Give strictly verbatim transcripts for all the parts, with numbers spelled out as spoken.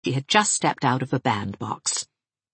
she had just stepped out of a bandbox.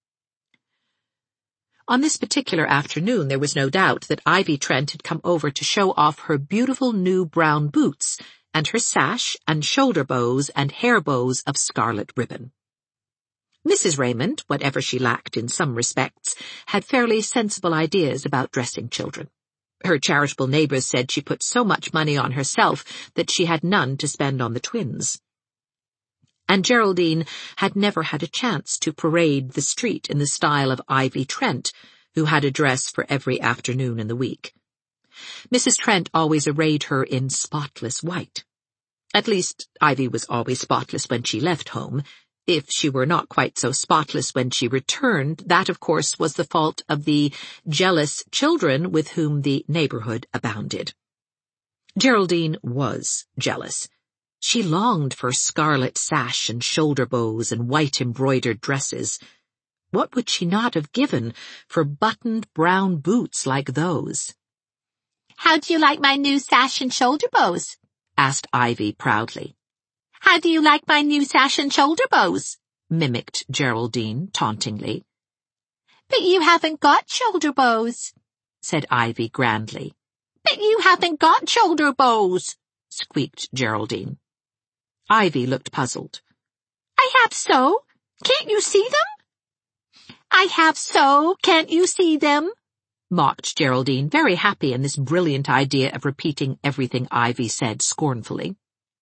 On this particular afternoon, there was no doubt that Ivy Trent had come over to show off her beautiful new brown boots and her sash and shoulder bows and hair bows of scarlet ribbon. Missus Raymond, whatever she lacked in some respects, had fairly sensible ideas about dressing children. Her charitable neighbors said she put so much money on herself that she had none to spend on the twins. And Geraldine had never had a chance to parade the street in the style of Ivy Trent, who had a dress for every afternoon in the week. Missus Trent always arrayed her in spotless white. At least, Ivy was always spotless when she left home. If she were not quite so spotless when she returned, that, of course, was the fault of the jealous children with whom the neighborhood abounded. Geraldine was jealous. She longed for scarlet sash and shoulder bows and white embroidered dresses. What would she not have given for buttoned brown boots like those? "How do you like my new sash and shoulder bows?" asked Ivy proudly. "How do you like my new sash and shoulder bows?" mimicked Geraldine tauntingly. "But you haven't got shoulder bows," said Ivy grandly. "But you haven't got shoulder bows," squeaked Geraldine. Ivy looked puzzled. "I have so. Can't you see them?" "I have so. Can't you see them?" mocked Geraldine, very happy in this brilliant idea of repeating everything Ivy said scornfully.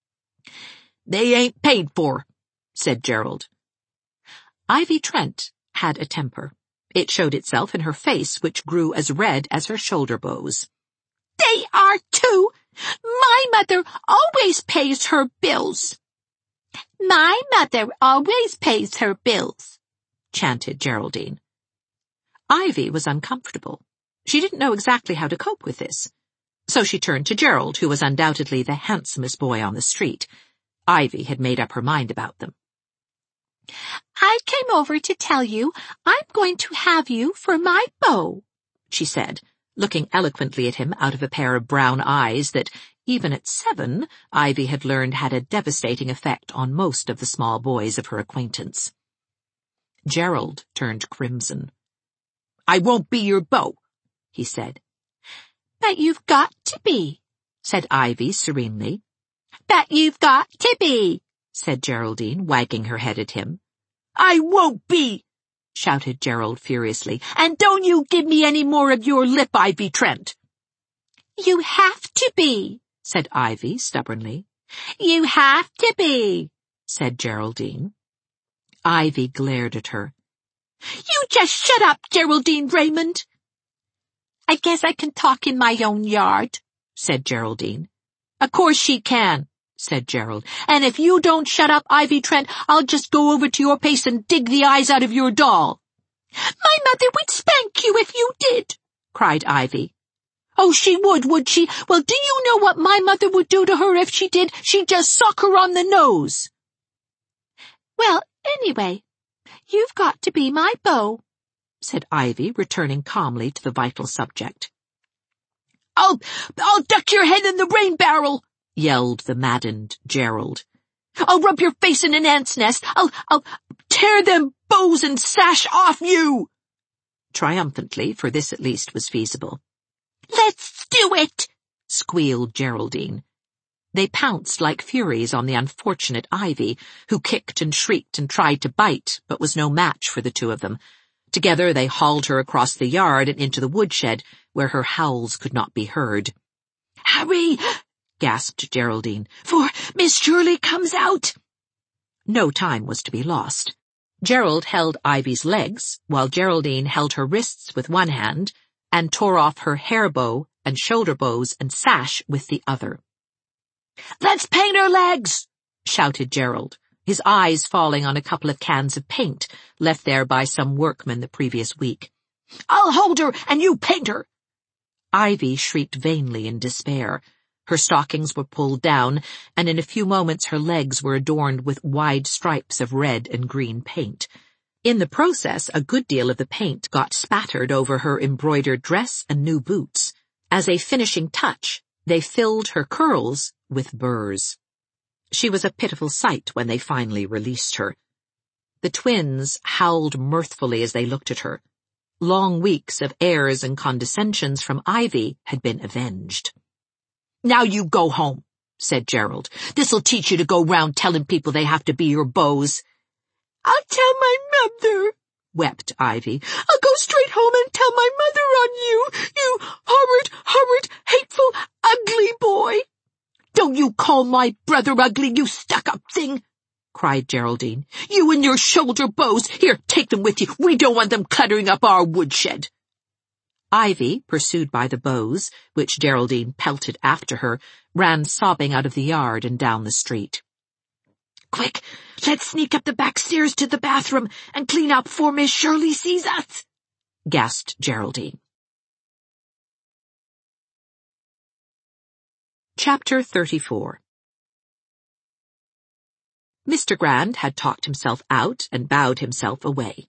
"They ain't paid for," said Gerald. Ivy Trent had a temper. It showed itself in her face, which grew as red as her shoulder bows. "They are too. My mother always pays her bills." "My mother always pays her bills," chanted Geraldine. Ivy was uncomfortable. She didn't know exactly how to cope with this. So she turned to Gerald, who was undoubtedly the handsomest boy on the street. Ivy had made up her mind about them. "I came over to tell you I'm going to have you for my beau," she said, looking eloquently at him out of a pair of brown eyes that, even at seven, Ivy had learned had a devastating effect on most of the small boys of her acquaintance. Gerald turned crimson. "I won't be your beau," he said. "But you've got to be," said Ivy serenely. "But you've got to be," said Geraldine, wagging her head at him. "I won't be," shouted Gerald furiously. "And don't you give me any more of your lip, Ivy Trent." "You have to be," said Ivy stubbornly. "You have to be," said Geraldine. Ivy glared at her. "You just shut up, Geraldine Raymond." "I guess I can talk in my own yard," said Geraldine. "Of course she can," said Gerald. "And if you don't shut up, Ivy Trent, I'll just go over to your place and dig the eyes out of your doll." "My mother would spank you if you did," cried Ivy. "Oh, she would, would she? Well, do you know what my mother would do to her if she did? She'd just suck her on the nose." "Well, anyway, you've got to be my beau," said Ivy, returning calmly to the vital subject. I'll, I'll duck your head in the rain barrel," yelled the maddened Gerald. "I'll rub your face in an ant's nest. I'll, I'll tear them bows and sash off you." Triumphantly, for this at least was feasible. "Let's do it," squealed Geraldine. They pounced like furies on the unfortunate Ivy, who kicked and shrieked and tried to bite, but was no match for the two of them. Together they hauled her across the yard and into the woodshed, where her howls could not be heard. "Hurry," gasped Geraldine, "for Miss Shirley comes out." No time was to be lost. Gerald held Ivy's legs, while Geraldine held her wrists with one hand and tore off her hair bow and shoulder bows and sash with the other. "Let's paint her legs," shouted Gerald, his eyes falling on a couple of cans of paint left there by some workmen the previous week. "I'll hold her and you paint her." Ivy shrieked vainly in despair. Her stockings were pulled down, and in a few moments her legs were adorned with wide stripes of red and green paint. In the process, a good deal of the paint got spattered over her embroidered dress and new boots. As a finishing touch, they filled her curls with burrs. She was a pitiful sight when they finally released her. The twins howled mirthfully as they looked at her. Long weeks of airs and condescensions from Ivy had been avenged. "Now you go home," said Gerald. "This'll teach you to go round telling people they have to be your beaus." "I'll tell my mother," wept Ivy. "I'll go straight home and tell my mother on you, you horrid, horrid, hateful, ugly boy." "Don't you call my brother ugly, you stuck-up thing," cried Geraldine. "You and your shoulder bows. Here, take them with you. We don't want them cluttering up our woodshed." Ivy, pursued by the bows, which Geraldine pelted after her, ran sobbing out of the yard and down the street. "Quick, let's sneak up the back stairs to the bathroom and clean up before Miss Shirley sees us," gasped Geraldine. Chapter thirty-four. Mister Grand had talked himself out and bowed himself away.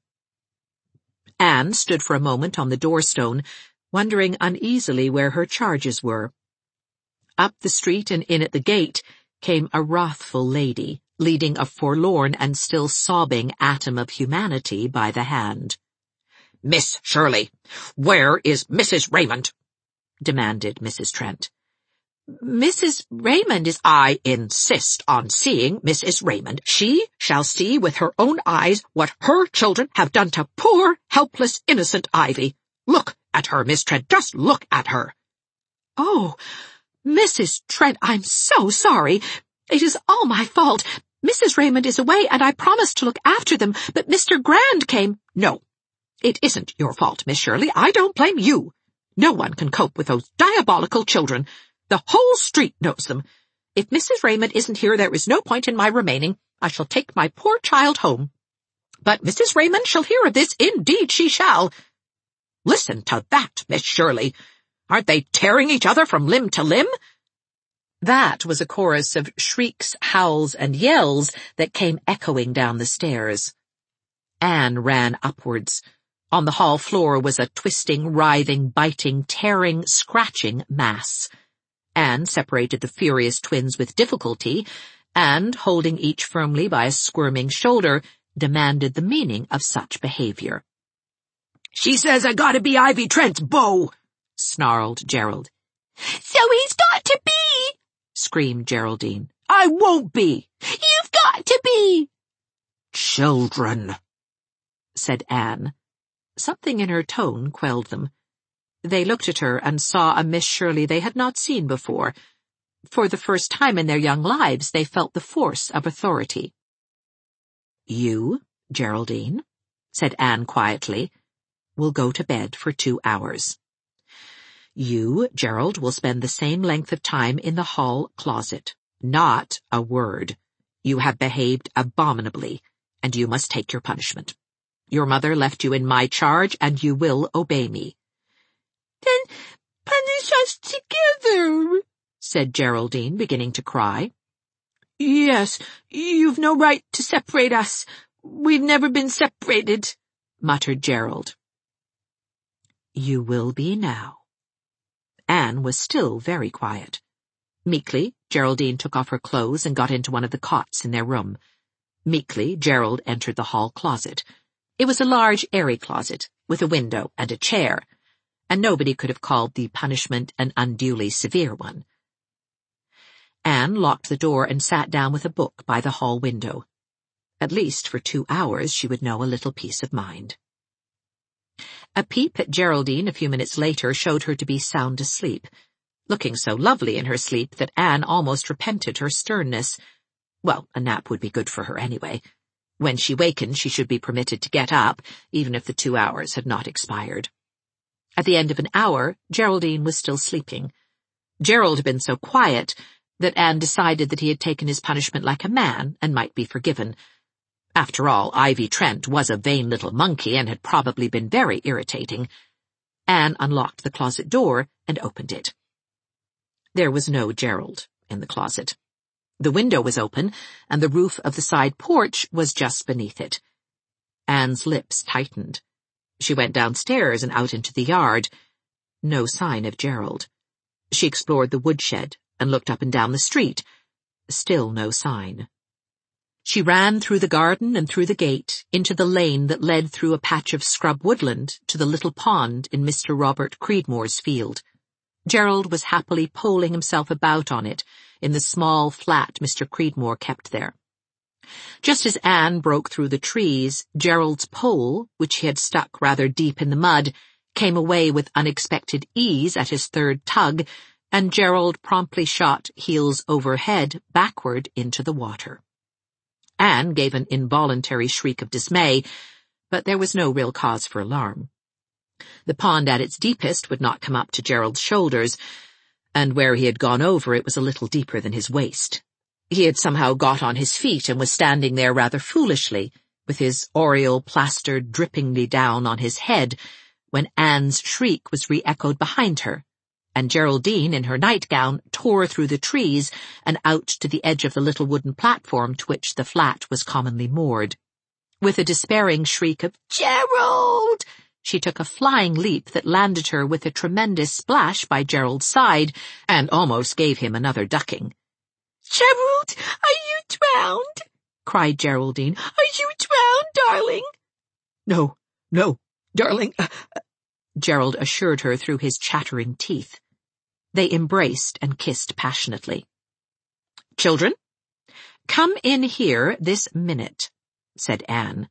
Anne stood for a moment on the doorstone, wondering uneasily where her charges were. Up the street and in at the gate came a wrathful lady, leading a forlorn and still sobbing atom of humanity by the hand. "Miss Shirley, where is Missus Raymond?" demanded Missus Trent. "Missus Raymond is—" "I insist on seeing Missus Raymond. She shall see with her own eyes what her children have done to poor, helpless, innocent Ivy. Look at her, Miss Trent, just look at her." "Oh, Missus Trent, I'm so sorry. It is all my fault. Missus Raymond is away, and I promised to look after them, but Mister Grand came—" "No, it isn't your fault, Miss Shirley. I don't blame you. No one can cope with those diabolical children. The whole street knows them. If Missus Raymond isn't here, there is no point in my remaining. I shall take my poor child home. But Missus Raymond shall hear of this, indeed she shall. Listen to that, Miss Shirley. Aren't they tearing each other from limb to limb?" That was a chorus of shrieks, howls, and yells that came echoing down the stairs. Anne ran upwards. On the hall floor was a twisting, writhing, biting, tearing, scratching mass. Anne separated the furious twins with difficulty, and, holding each firmly by a squirming shoulder, demanded the meaning of such behavior. "She says I gotta be Ivy Trent's beau," snarled Gerald. "So he's got to be," screamed Geraldine. "I won't be." "You've got to be." "Children," said Anne. Something in her tone quelled them. They looked at her and saw a Miss Shirley they had not seen before. For the first time in their young lives, they felt the force of authority. "You, Geraldine," said Anne quietly, "will go to bed for two hours. You, Gerald, will spend the same length of time in the hall closet. Not a word. You have behaved abominably, and you must take your punishment. Your mother left you in my charge, and you will obey me." "Then punish us together," said Geraldine, beginning to cry. "Yes, you've no right to separate us. We've never been separated," muttered Gerald. "You will be now." Anne was still very quiet. Meekly, Geraldine took off her clothes and got into one of the cots in their room. Meekly, Gerald entered the hall closet. It was a large, airy closet, with a window and a chair, and nobody could have called the punishment an unduly severe one. Anne locked the door and sat down with a book by the hall window. At least for two hours she would know a little peace of mind. A peep at Geraldine a few minutes later showed her to be sound asleep, looking so lovely in her sleep that Anne almost repented her sternness. Well, a nap would be good for her anyway. When she wakened, she should be permitted to get up, even if the two hours had not expired. At the end of an hour, Geraldine was still sleeping. Gerald had been so quiet that Anne decided that he had taken his punishment like a man and might be forgiven. After all, Ivy Trent was a vain little monkey and had probably been very irritating. Anne unlocked the closet door and opened it. There was no Gerald in the closet. The window was open, and the roof of the side porch was just beneath it. Anne's lips tightened. She went downstairs and out into the yard. No sign of Gerald. She explored the woodshed and looked up and down the street. Still no sign. She ran through the garden and through the gate, into the lane that led through a patch of scrub woodland to the little pond in Mister Robert Creedmore's field. Gerald was happily poling himself about on it, in the small flat Mister Creedmore kept there. Just as Anne broke through the trees, Gerald's pole, which he had stuck rather deep in the mud, came away with unexpected ease at his third tug, and Gerald promptly shot heels over head backward into the water. Anne gave an involuntary shriek of dismay, but there was no real cause for alarm. The pond at its deepest would not come up to Gerald's shoulders, and where he had gone over it was a little deeper than his waist. He had somehow got on his feet and was standing there rather foolishly, with his aureole plastered drippingly down on his head, when Anne's shriek was re-echoed behind her, and Geraldine, in her nightgown, tore through the trees and out to the edge of the little wooden platform to which the flat was commonly moored. With a despairing shriek of "Gerald!" she took a flying leap that landed her with a tremendous splash by Gerald's side and almost gave him another ducking. "Gerald, are you drowned?" cried Geraldine. "Are you drowned, darling?" "No, no, darling," uh, uh, Gerald assured her through his chattering teeth. They embraced and kissed passionately. "Children, come in here this minute," said Anne.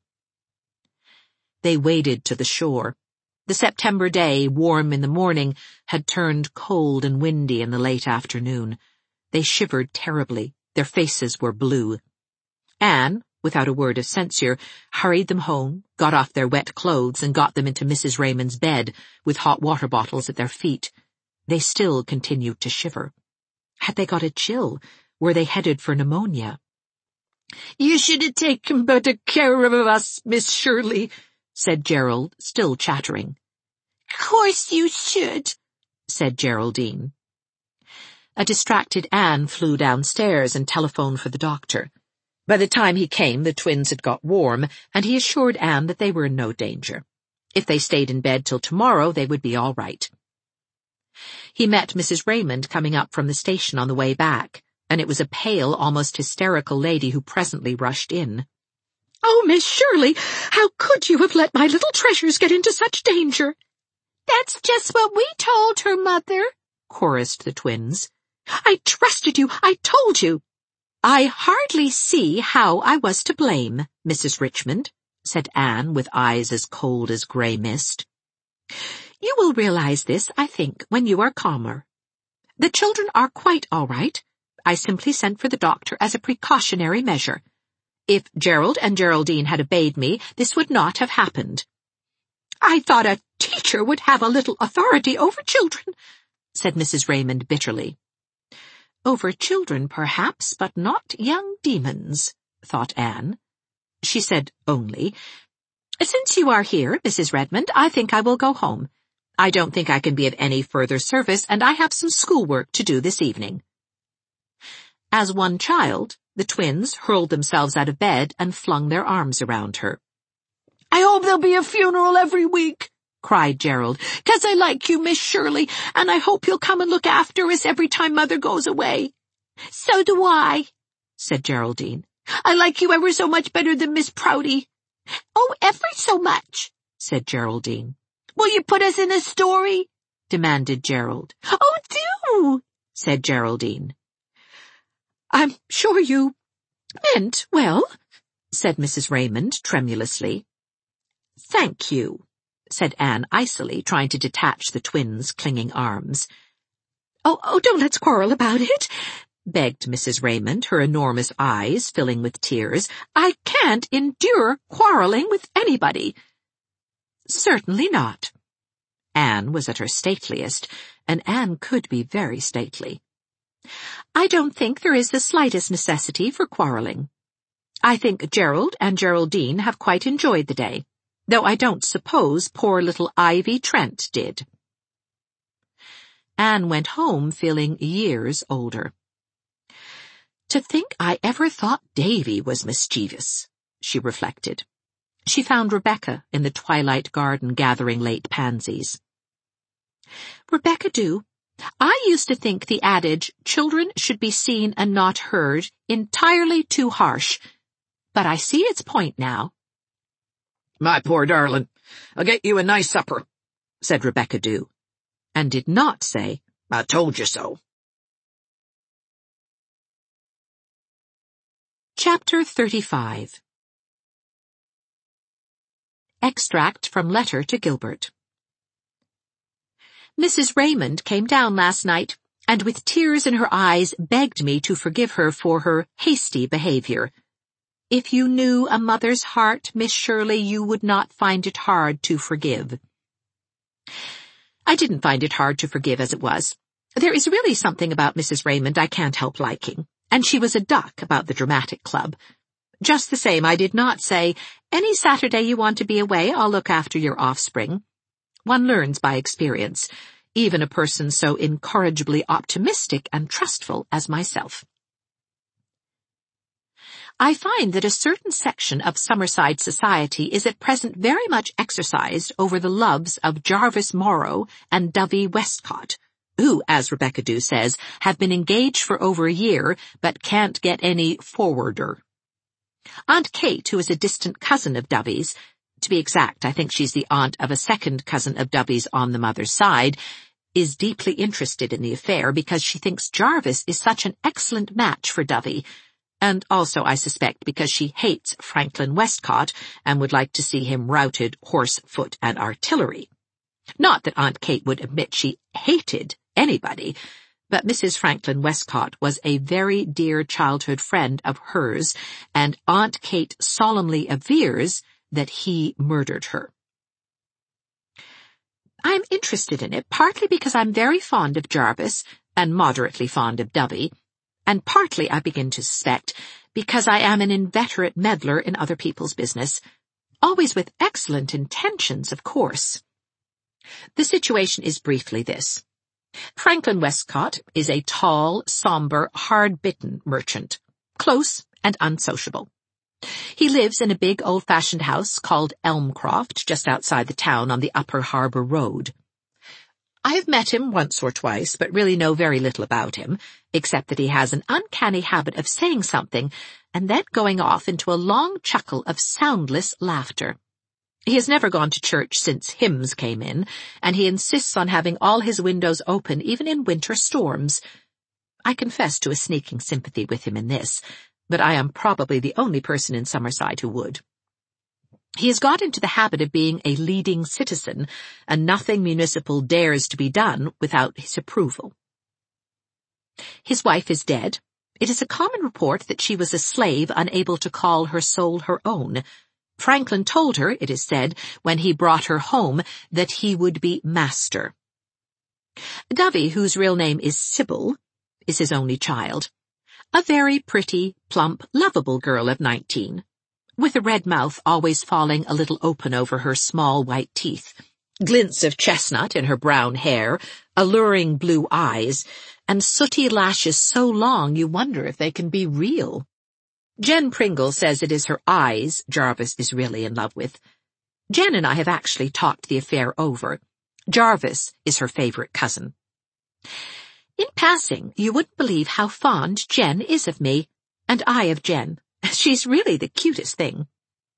They waded to the shore. The September day, warm in the morning, had turned cold and windy in the late afternoon. They shivered terribly. Their faces were blue. Anne, without a word of censure, hurried them home, got off their wet clothes, and got them into Missus Raymond's bed, with hot water bottles at their feet. They still continued to shiver. Had they got a chill? Were they headed for pneumonia? "You should have taken better care of us, Miss Shirley," said Gerald, still chattering. "Course you should," said Geraldine. A distracted Anne flew downstairs and telephoned for the doctor. By the time he came, the twins had got warm, and he assured Anne that they were in no danger. If they stayed in bed till tomorrow, they would be all right. He met Missus Raymond coming up from the station on the way back, and it was a pale, almost hysterical lady who presently rushed in. "Oh, Miss Shirley, how could you have let my little treasures get into such danger?" "That's just what we told her, Mother," chorused the twins. "I trusted you, I told you." "I hardly see how I was to blame, Missus Richmond," said Anne with eyes as cold as grey mist. "You will realize this, I think, when you are calmer. The children are quite all right. I simply sent for the doctor as a precautionary measure. If Gerald and Geraldine had obeyed me, this would not have happened." "I thought a teacher would have a little authority over children," said Missus Raymond bitterly. Over children, perhaps, but not young demons, thought Anne. She said only, "Since you are here, Missus Redmond, I think I will go home. I don't think I can be of any further service, and I have some schoolwork to do this evening." As one child, the twins hurled themselves out of bed and flung their arms around her. "I hope there'll be a funeral every week," cried Gerald, "'cause I like you, Miss Shirley, and I hope you'll come and look after us every time Mother goes away." "So do I," said Geraldine. "I like you ever so much better than Miss Prouty." "Oh, ever so much," said Geraldine. "Will you put us in a story?" demanded Gerald. "Oh, do," said Geraldine. "I'm sure you meant well," said Missus Raymond tremulously. "Thank you," said Anne icily, trying to detach the twins' clinging arms. Oh, oh, don't let's quarrel about it," begged Missus Raymond, her enormous eyes filling with tears. "I can't endure quarreling with anybody." "Certainly not." Anne was at her stateliest, and Anne could be very stately. "I don't think there is the slightest necessity for quarreling. I think Gerald and Geraldine have quite enjoyed the day, though I don't suppose poor little Ivy Trent did." Anne went home feeling years older. "To think I ever thought Davy was mischievous," she reflected. She found Rebecca in the twilight garden gathering late pansies. "Rebecca, do. I used to think the adage, 'Children should be seen and not heard,' entirely too harsh. but I see its point now. "My poor darling, I'll get you a nice supper," said Rebecca Dew, and did not say, "I told you so." Chapter thirty-five. Extract from Letter to Gilbert. Missus Raymond came down last night, and with tears in her eyes begged me to forgive her for her hasty behavior. If you knew a mother's heart, Miss Shirley, you would not find it hard to forgive. I didn't find it hard to forgive as it was. There is really something about Missus Raymond I can't help liking, and she was a duck about the dramatic club. Just the same, I did not say, "Any Saturday you want to be away, I'll look after your offspring." One learns by experience, even a person so incorrigibly optimistic and trustful as myself. I find that a certain section of Summerside society is at present very much exercised over the loves of Jarvis Morrow and Dovey Westcott, who, as Rebecca Dew says, have been engaged for over a year, but can't get any forwarder. Aunt Kate, who is a distant cousin of Dovey's, to be exact, I think she's the aunt of a second cousin of Dovey's on the mother's side, is deeply interested in the affair because she thinks Jarvis is such an excellent match for Dovey, and also, I suspect, because she hates Franklin Westcott and would like to see him routed horse, foot, and artillery. Not that Aunt Kate would admit she hated anybody, but Missus Franklin Westcott was a very dear childhood friend of hers, and Aunt Kate solemnly avers that he murdered her. I'm interested in it partly because I'm very fond of Jarvis and moderately fond of Dovey, and partly, I begin to suspect, because I am an inveterate meddler in other people's business, always with excellent intentions, of course. The situation is briefly this. Franklin Westcott is a tall, somber, hard-bitten merchant, close and unsociable. He lives in a big old-fashioned house called Elmcroft, just outside the town on the Upper Harbor Road. I have met him once or twice, but really know very little about him, except that he has an uncanny habit of saying something and then going off into a long chuckle of soundless laughter. He has never gone to church since hymns came in, and he insists on having all his windows open even in winter storms. I confess to a sneaking sympathy with him in this, but I am probably the only person in Summerside who would. He has got into the habit of being a leading citizen, and nothing municipal dares to be done without his approval. His wife is dead. It is a common report that she was a slave unable to call her soul her own. Franklin told her, it is said, when he brought her home, that he would be master. Dovey, whose real name is Sybil, is his only child. A very pretty, plump, lovable girl of nineteen, with a red mouth always falling a little open over her small white teeth, glints of chestnut in her brown hair, alluring blue eyes, and sooty lashes so long you wonder if they can be real. Jen Pringle says it is her eyes Jarvis is really in love with. Jen and I have actually talked the affair over. Jarvis is her favorite cousin. In passing, you wouldn't believe how fond Jen is of me, and I of Jen. She's really the cutest thing.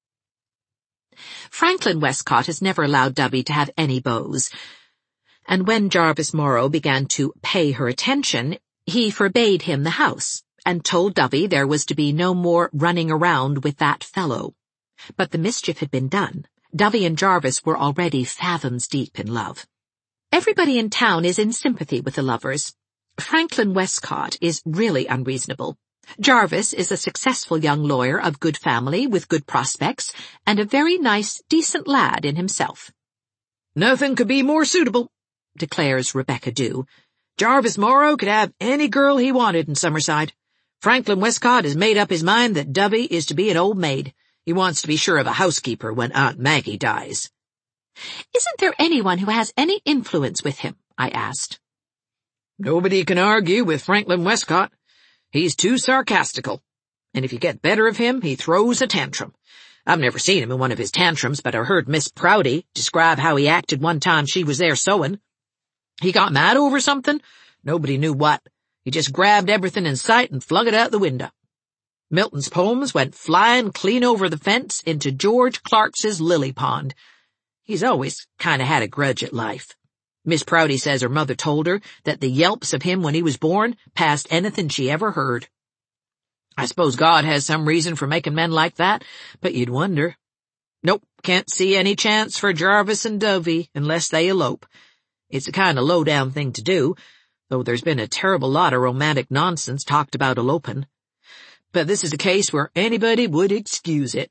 Franklin Westcott has never allowed Dovey to have any beaux, and when Jarvis Morrow began to pay her attention, he forbade him the house, and told Dovey there was to be no more running around with that fellow. But the mischief had been done. Dovey and Jarvis were already fathoms deep in love. Everybody in town is in sympathy with the lovers. Franklin Westcott is really unreasonable. Jarvis is a successful young lawyer of good family with good prospects, and a very nice, decent lad in himself. "Nothing could be more suitable," declares Rebecca Dew. "Jarvis Morrow could have any girl he wanted in Summerside. Franklin Westcott has made up his mind that Dovey is to be an old maid. He wants to be sure of a housekeeper when Aunt Maggie dies." "Isn't there anyone who has any influence with him?" I asked. "Nobody can argue with Franklin Westcott. He's too sarcastical, and if you get better of him, he throws a tantrum. I've never seen him in one of his tantrums, but I heard Miss Prouty describe how he acted one time she was there sewing. He got mad over something, nobody knew what. He just grabbed everything in sight and flung it out the window." Milton's poems went flying clean over the fence into George Clark's lily pond. He's always kind of had a grudge at life. Miss Prouty says her mother told her that the yelps of him when he was born passed anything she ever heard. I suppose God has some reason for making men like that, but you'd wonder. Nope, can't see any chance for Jarvis and Dovey unless they elope. It's a kind of low-down thing to do, though there's been a terrible lot of romantic nonsense talked about eloping. But this is a case where anybody would excuse it.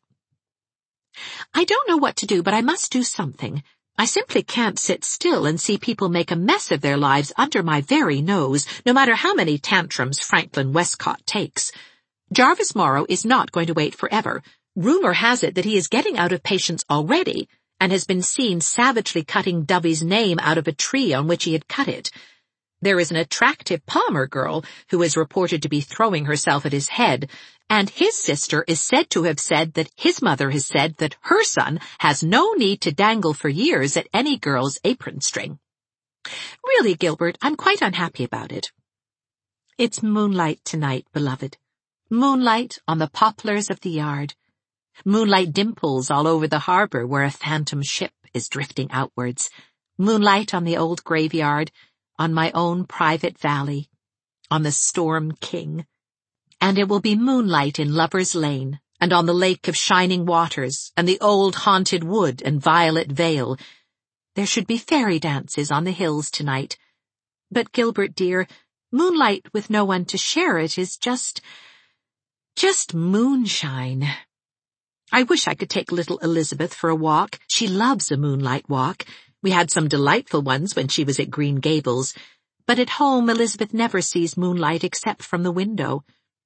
I don't know what to do, but I must do something. I simply can't sit still and see people make a mess of their lives under my very nose, no matter how many tantrums Franklin Westcott takes. Jarvis Morrow is not going to wait forever. Rumor has it that he is getting out of patience already, and has been seen savagely cutting Dovey's name out of a tree on which he had cut it. There is an attractive Palmer girl who is reported to be throwing herself at his head, and his sister is said to have said that his mother has said that her son has no need to dangle for years at any girl's apron string. Really, Gilbert, I'm quite unhappy about it. It's moonlight tonight, beloved. Moonlight on the poplars of the yard. Moonlight dimples all over the harbor where a phantom ship is drifting outwards. Moonlight on the old graveyard, on my own private valley, on the Storm King. And it will be moonlight in Lover's Lane, and on the Lake of Shining Waters, and the old haunted wood and Violet Vale. There should be fairy dances on the hills tonight. But, Gilbert dear, moonlight with no one to share it is just, just moonshine. I wish I could take little Elizabeth for a walk. She loves a moonlight walk. We had some delightful ones when she was at Green Gables, but at home Elizabeth never sees moonlight except from the window.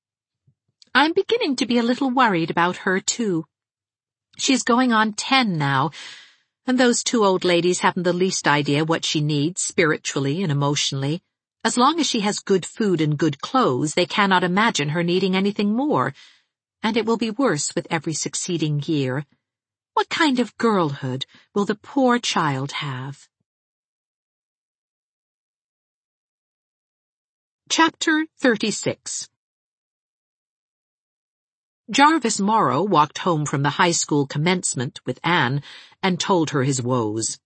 I'm beginning to be a little worried about her, too. She's going on ten now, and those two old ladies haven't the least idea what she needs spiritually and emotionally. As long as she has good food and good clothes, they cannot imagine her needing anything more, and it will be worse with every succeeding year. What kind of girlhood will the poor child have? Chapter thirty-six. Jarvis Morrow walked home from the high school commencement with Anne and told her his woes.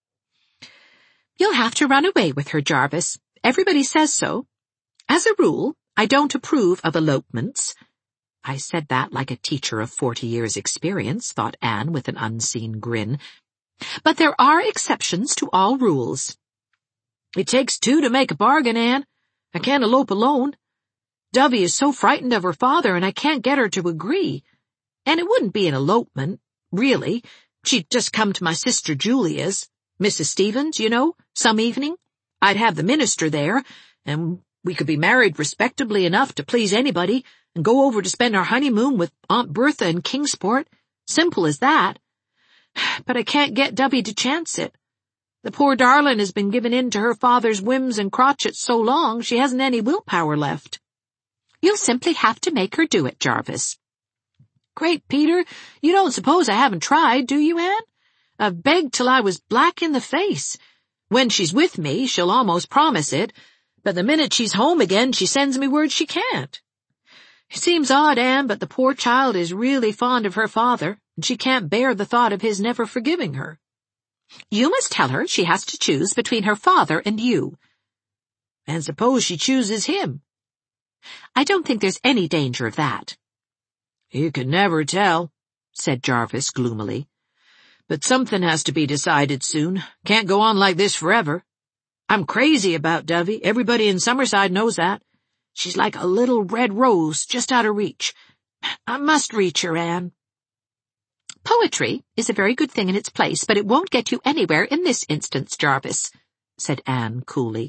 You'll have to run away with her, Jarvis. Everybody says so. As a rule, I don't approve of elopements. I said that like a teacher of forty years' experience, thought Anne with an unseen grin. But there are exceptions to all rules. It takes two to make a bargain, Anne. I can't elope alone. Dovey is so frightened of her father, and I can't get her to agree. And it wouldn't be an elopement, really. She'd just come to my sister Julia's, Missus Stevens, you know, some evening. I'd have the minister there, and we could be married respectably enough to please anybody, and go over to spend our honeymoon with Aunt Bertha in Kingsport. Simple as that. But I can't get Dovey to chance it. The poor darling has been given in to her father's whims and crotchets so long she hasn't any willpower left. You'll simply have to make her do it, Jarvis. Great Peter, you don't suppose I haven't tried, do you, Anne? I've begged till I was black in the face. When she's with me, she'll almost promise it, but the minute she's home again, she sends me word she can't. It seems odd, Anne, but the poor child is really fond of her father, and she can't bear the thought of his never forgiving her. You must tell her she has to choose between her father and you. And suppose she chooses him? I don't think there's any danger of that. You can never tell, said Jarvis gloomily. But something has to be decided soon. Can't go on like this forever. I'm crazy about Dovey. Everybody in Summerside knows that. She's like a little red rose just out of reach. I must reach her, Anne. Poetry is a very good thing in its place, but it won't get you anywhere in this instance, Jarvis, said Anne coolly.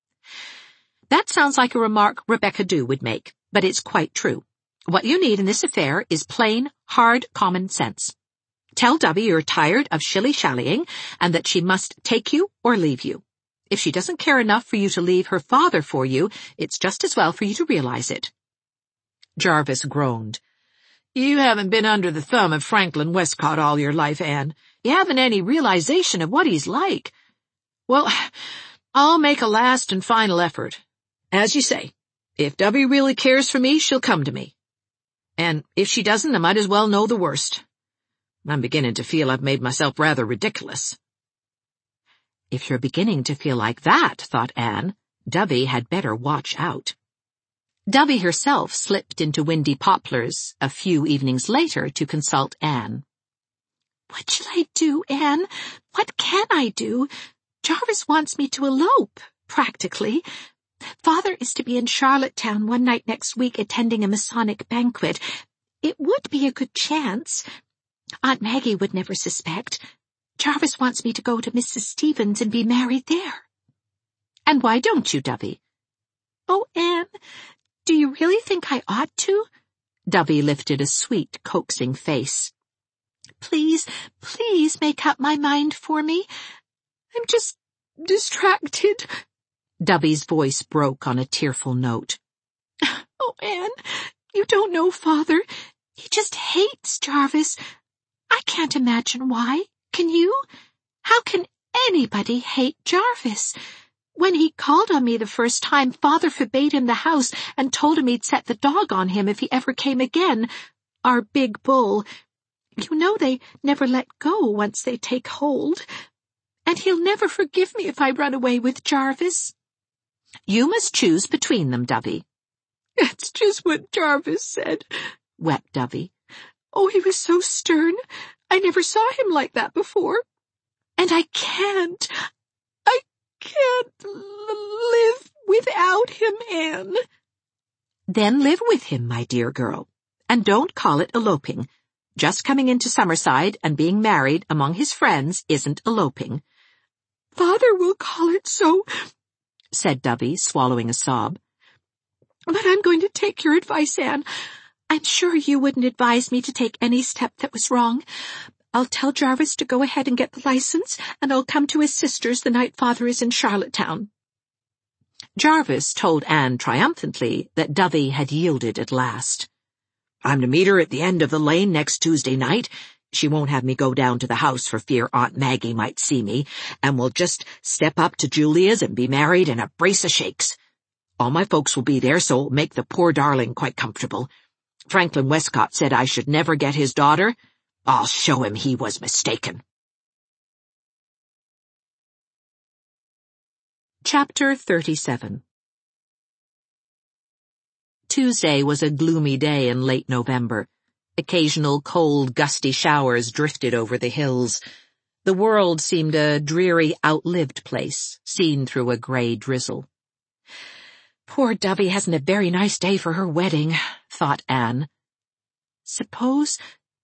That sounds like a remark Rebecca Dew would make, but it's quite true. What you need in this affair is plain, hard common sense. Tell Dovey you're tired of shilly-shallying and that she must take you or leave you. If she doesn't care enough for you to leave her father for you, it's just as well for you to realize it. Jarvis groaned. You haven't been under the thumb of Franklin Westcott all your life, Anne. You haven't any realization of what he's like. Well, I'll make a last and final effort. As you say, if Dovey really cares for me, she'll come to me. And if she doesn't, I might as well know the worst. I'm beginning to feel I've made myself rather ridiculous. If you're beginning to feel like that, thought Anne, Dubby had better watch out. Dubby herself slipped into Windy Poplars a few evenings later to consult Anne. What shall I do, Anne? What can I do? Jarvis wants me to elope, practically. Father is to be in Charlottetown one night next week attending a Masonic banquet. It would be a good chance. Aunt Maggie would never suspect. Jarvis wants me to go to Missus Stevens and be married there. And why don't you, Dubby? Oh, Anne, do you really think I ought to? Dubby lifted a sweet, coaxing face. Please, please make up my mind for me. I'm just distracted. Dubby's voice broke on a tearful note. Oh, Anne, you don't know Father. He just hates Jarvis. I can't imagine why. Can you? How can anybody hate Jarvis? When he called on me the first time, Father forbade him the house and told him he'd set the dog on him if he ever came again. Our big bull. You know they never let go once they take hold. And he'll never forgive me if I run away with Jarvis. You must choose between them, Dubby. That's just what Jarvis said, wept Dubby. Oh, he was so stern. I never saw him like that before. And I can't, I can't live without him, Anne. Then live with him, my dear girl. And don't call it eloping. Just coming into Summerside and being married among his friends isn't eloping. Father will call it so, said Dubby, swallowing a sob. But I'm going to take your advice, Anne. I'm sure you wouldn't advise me to take any step that was wrong. I'll tell Jarvis to go ahead and get the license, and I'll come to his sister's the night Father is in Charlottetown. Jarvis told Anne triumphantly that Dubby had yielded at last. I'm to meet her at the end of the lane next Tuesday night. She won't have me go down to the house for fear Aunt Maggie might see me, and we'll just step up to Julia's and be married in a brace of shakes. All my folks will be there, so it'll make the poor darling quite comfortable. Franklin Westcott said I should never get his daughter. I'll show him he was mistaken. Chapter thirty-seven. Tuesday was a gloomy day in late November. Occasional cold, gusty showers drifted over the hills. The world seemed a dreary, outlived place, seen through a grey drizzle. Poor Dubby hasn't a very nice day for her wedding, thought Anne. Suppose,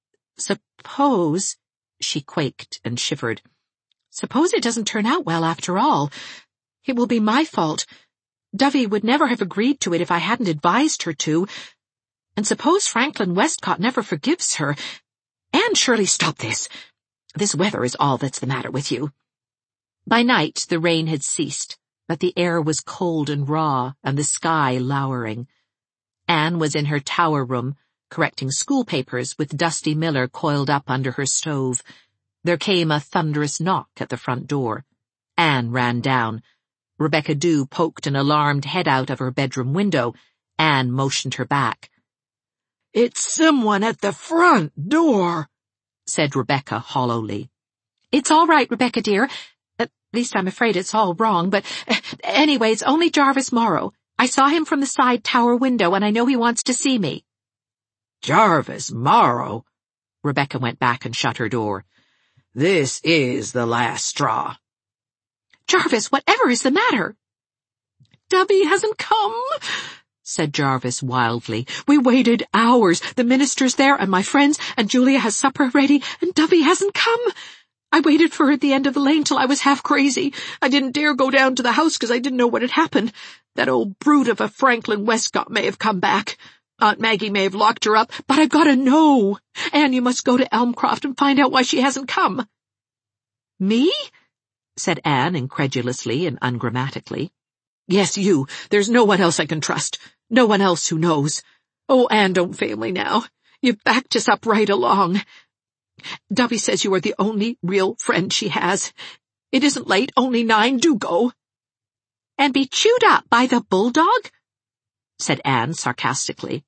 suppose, she quaked and shivered. Suppose it doesn't turn out well after all. It will be my fault. Dubby would never have agreed to it if I hadn't advised her to. And suppose Franklin Westcott never forgives her. Anne, surely stop this. This weather is all that's the matter with you. By night, the rain had ceased, but the air was cold and raw, and the sky lowering. Anne was in her tower room, correcting school papers with Dusty Miller coiled up under her stove. There came a thunderous knock at the front door. Anne ran down. Rebecca Dew poked an alarmed head out of her bedroom window. Anne motioned her back. It's someone at the front door, said Rebecca hollowly. It's all right, Rebecca dear. At least I'm afraid it's all wrong, but uh, anyway, it's only Jarvis Morrow. I saw him from the side tower window, and I know he wants to see me. Jarvis Morrow? Rebecca went back and shut her door. This is the last straw. Jarvis, whatever is the matter? Dubby hasn't come, said Jarvis wildly. We waited hours. The minister's there and my friends, and Julia has supper ready, and Dubby hasn't come. I waited for her at the end of the lane till I was half crazy. I didn't dare go down to the house because I didn't know what had happened. That old brute of a Franklin Westcott may have come back. Aunt Maggie may have locked her up, but I've got to know. Anne, you must go to Elmcroft and find out why she hasn't come. Me? Said Anne incredulously and ungrammatically. Yes, you. There's no one else I can trust. No one else who knows. Oh, Anne, don't fail me now. You've backed us up right along. Dubby says you are the only real friend she has. It isn't late, only nine. Do go. And be chewed up by the bulldog? Said Anne sarcastically.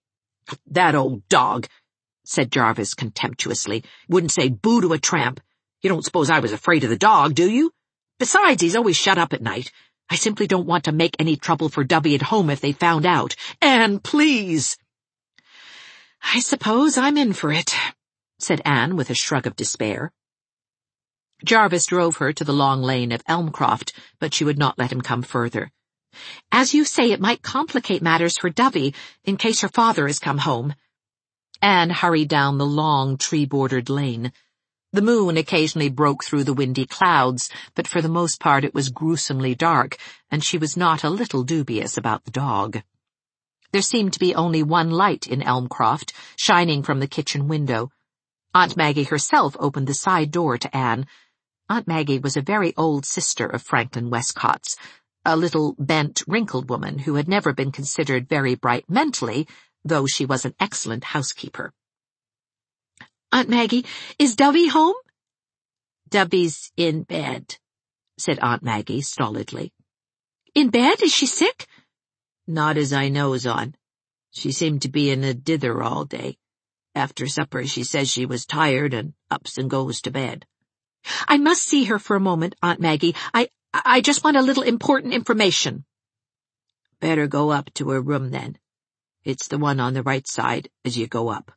That old dog, said Jarvis contemptuously, wouldn't say boo to a tramp. You don't suppose I was afraid of the dog, do you? Besides, he's always shut up at night. I simply don't want to make any trouble for Dubby at home if they found out. Anne, please. I suppose I'm in for it, said Anne with a shrug of despair. Jarvis drove her to the long lane of Elmcroft, but she would not let him come further. As you say, it might complicate matters for Dubby, in case her father has come home. Anne hurried down the long, tree-bordered lane. The moon occasionally broke through the windy clouds, but for the most part it was gruesomely dark, and she was not a little dubious about the dog. There seemed to be only one light in Elmcroft, shining from the kitchen window. Aunt Maggie herself opened the side door to Anne. Aunt Maggie was a very old sister of Franklin Westcott's, a little bent, wrinkled woman who had never been considered very bright mentally, though she was an excellent housekeeper. Aunt Maggie, is Dubby home? Dubby's in bed, said Aunt Maggie stolidly. In bed? Is she sick? Not as I knows on. She seemed to be in a dither all day. After supper she says she was tired and ups and goes to bed. I must see her for a moment, Aunt Maggie. I, I just want a little important information. Better go up to her room then. It's the one on the right side as you go up.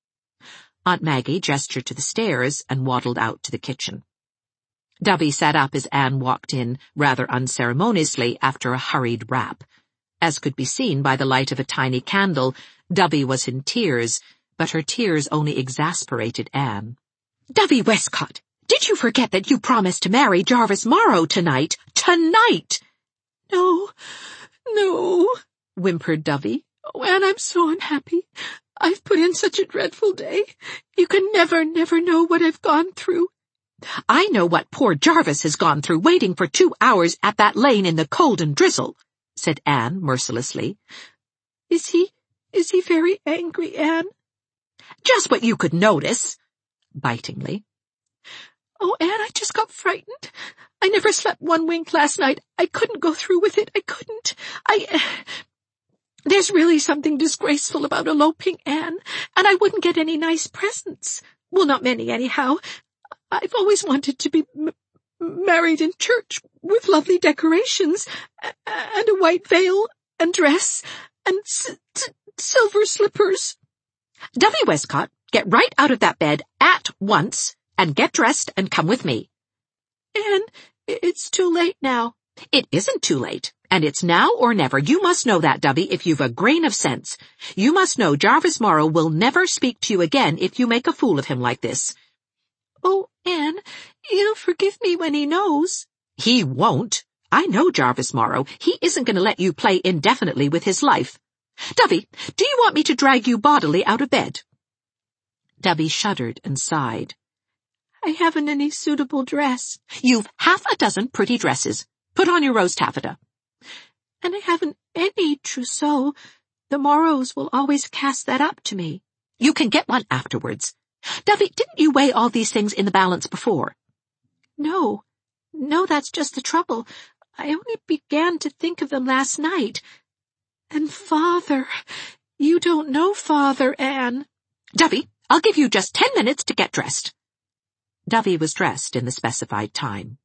Aunt Maggie gestured to the stairs and waddled out to the kitchen. Dubby sat up as Anne walked in, rather unceremoniously, after a hurried rap. As could be seen by the light of a tiny candle, Dubby was in tears, but her tears only exasperated Anne. Dubby Westcott, did you forget that you promised to marry Jarvis Morrow tonight? Tonight! No, no, whimpered Dubby. Oh, Anne, I'm so unhappy. I've put in such a dreadful day. You can never, never know what I've gone through. I know what poor Jarvis has gone through waiting for two hours at that lane in the cold and drizzle, said Anne mercilessly. Is he, is he very angry, Anne? Just what you could notice, bitingly. Oh, Anne, I just got frightened. I never slept one wink last night. I couldn't go through with it. I couldn't. I... Uh, there's really something disgraceful about eloping, Anne, and I wouldn't get any nice presents. Well, not many, anyhow. I've always wanted to be m- married in church with lovely decorations and a white veil and dress and s- s- silver slippers. Dubby Westcott, get right out of that bed at once and get dressed and come with me. Anne, it's too late now. It isn't too late, and it's now or never. You must know that, Dubby, if you've a grain of sense. You must know Jarvis Morrow will never speak to you again if you make a fool of him like this. Oh, Anne, he'll forgive me when he knows. He won't. I know Jarvis Morrow. He isn't going to let you play indefinitely with his life. Dubby, do you want me to drag you bodily out of bed? Dubby shuddered and sighed. I haven't any suitable dress. You've half a dozen pretty dresses. Put on your rose taffeta. And I haven't any trousseau. The Morrows will always cast that up to me. You can get one afterwards. Dubby, didn't you weigh all these things in the balance before? No. No, that's just the trouble. I only began to think of them last night. And Father. You don't know Father, Anne. Dubby, I'll give you just ten minutes to get dressed. Dubby was dressed in the specified time.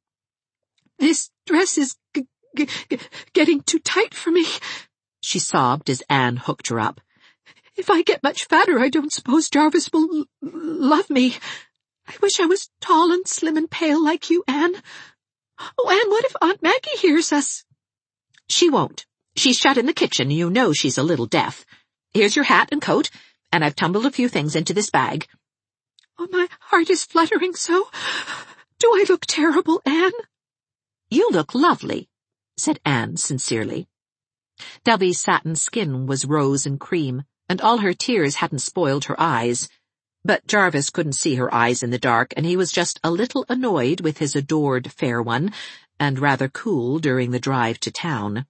This dress is g- g- g- getting too tight for me, she sobbed as Anne hooked her up. If I get much fatter, I don't suppose Jarvis will l- love me. I wish I was tall and slim and pale like you, Anne. Oh, Anne, what if Aunt Maggie hears us? She won't. She's shut in the kitchen. You know she's a little deaf. Here's your hat and coat, and I've tumbled a few things into this bag. Oh, my heart is fluttering so. Do I look terrible, Anne? You look lovely, said Anne sincerely. Dubby's satin skin was rose and cream, and all her tears hadn't spoiled her eyes. But Jarvis couldn't see her eyes in the dark, and he was just a little annoyed with his adored fair one, and rather cool during the drive to town.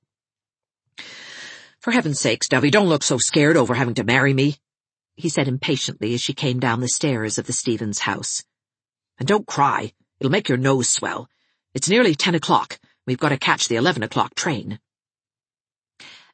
For heaven's sakes, Dubby, don't look so scared over having to marry me, he said impatiently as she came down the stairs of the Stevens house. And don't cry. It'll make your nose swell. It's nearly ten o'clock. We've got to catch the eleven o'clock train.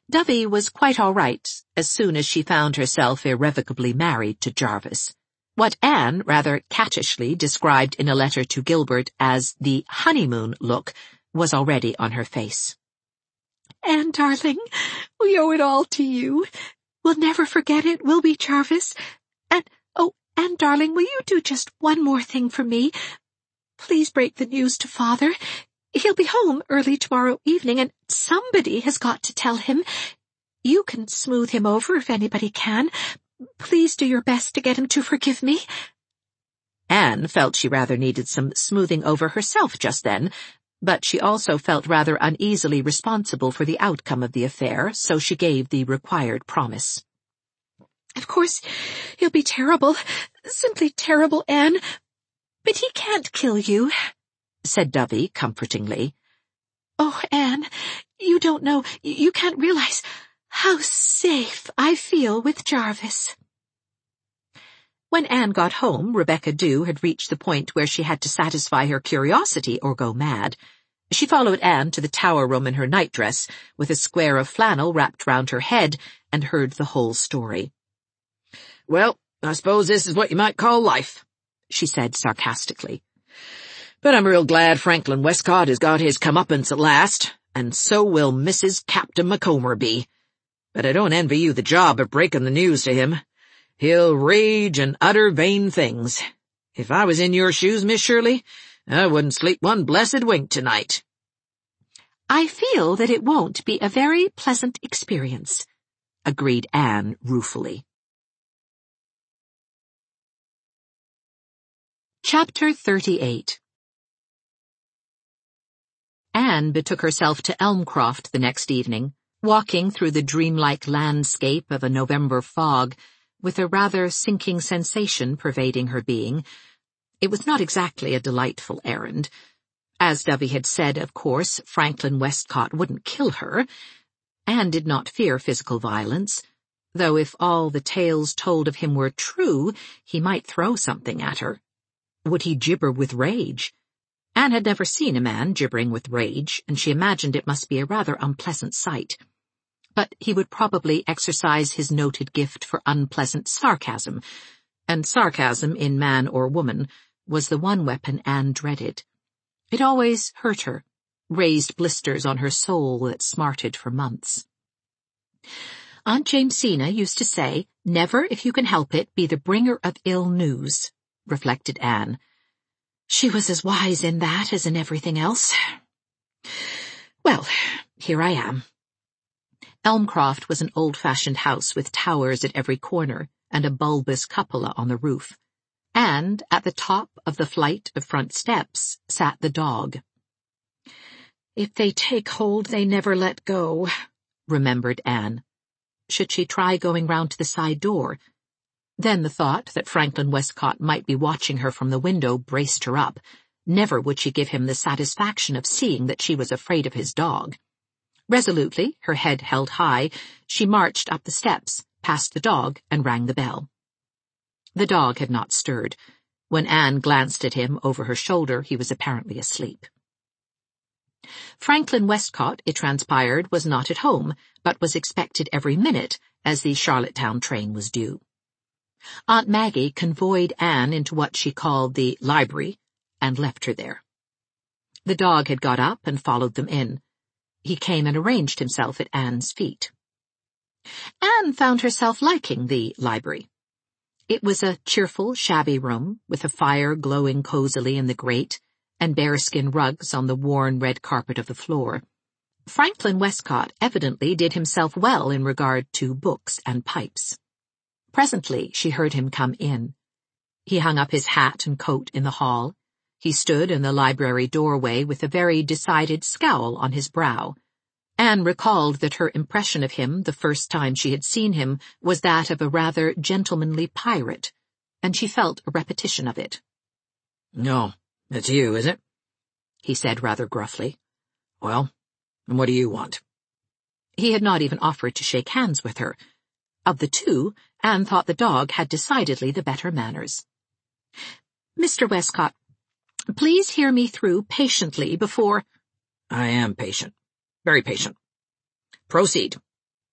Dovey was quite all right as soon as she found herself irrevocably married to Jarvis. What Anne rather cattishly described in a letter to Gilbert as the honeymoon look was already on her face. Anne, darling, we owe it all to you. We'll never forget it, will we, Jarvis? And, oh, Anne, darling, will you do just one more thing for me? Please break the news to Father. He'll be home early tomorrow evening, and somebody has got to tell him. You can smooth him over if anybody can. Please do your best to get him to forgive me. Anne felt she rather needed some smoothing over herself just then, but she also felt rather uneasily responsible for the outcome of the affair, so she gave the required promise. Of course, he'll be terrible, simply terrible, Anne, but he can't kill you, said Dovey comfortingly. Oh, Anne, you don't know, you can't realize how safe I feel with Jarvis. When Anne got home, Rebecca Dew had reached the point where she had to satisfy her curiosity or go mad. She followed Anne to the tower room in her nightdress, with a square of flannel wrapped round her head, and heard the whole story. Well, I suppose this is what you might call life, she said sarcastically. But I'm real glad Franklin Westcott has got his comeuppance at last, and so will Missus Captain Macomber be. But I don't envy you the job of breaking the news to him. He'll rage and utter vain things. If I was in your shoes, Miss Shirley, I wouldn't sleep one blessed wink tonight. I feel that it won't be a very pleasant experience, agreed Anne ruefully. Chapter thirty-eight. Anne betook herself to Elmcroft the next evening, walking through the dreamlike landscape of a November fog, with a rather sinking sensation pervading her being. It was not exactly a delightful errand. As Dovey had said, of course, Franklin Westcott wouldn't kill her. Anne did not fear physical violence, though if all the tales told of him were true, he might throw something at her. Would he gibber with rage? Anne had never seen a man gibbering with rage, and she imagined it must be a rather unpleasant sight. But he would probably exercise his noted gift for unpleasant sarcasm, and sarcasm in man or woman was the one weapon Anne dreaded. It always hurt her, raised blisters on her soul that smarted for months. Aunt Jamesina used to say, "Never, if you can help it, be the bringer of ill news," reflected Anne. She was as wise in that as in everything else. Well, here I am. Elmcroft was an old-fashioned house with towers at every corner and a bulbous cupola on the roof. And at the top of the flight of front steps sat the dog. "If they take hold, they never let go," remembered Anne. Should she try going round to the side door? Then the thought that Franklin Westcott might be watching her from the window braced her up. Never would she give him the satisfaction of seeing that she was afraid of his dog. Resolutely, her head held high, she marched up the steps, past the dog, and rang the bell. The dog had not stirred. When Anne glanced at him over her shoulder, he was apparently asleep. Franklin Westcott, it transpired, was not at home, but was expected every minute, as the Charlottetown train was due. Aunt Maggie convoyed Anne into what she called the library, and left her there. The dog had got up and followed them in. He came and arranged himself at Anne's feet. Anne found herself liking the library. It was a cheerful, shabby room, with a fire glowing cosily in the grate, and bearskin rugs on the worn red carpet of the floor. Franklin Westcott evidently did himself well in regard to books and pipes. Presently she heard him come in. He hung up his hat and coat in the hall. He stood in the library doorway with a very decided scowl on his brow. Anne recalled that her impression of him the first time she had seen him was that of a rather gentlemanly pirate, and she felt a repetition of it. "No, it's you, is it?" he said rather gruffly. "Well, and what do you want?" He had not even offered to shake hands with her. Of the two, Anne thought the dog had decidedly the better manners. "Mister Westcott, please hear me through patiently before—" "I am patient. Very patient. Proceed."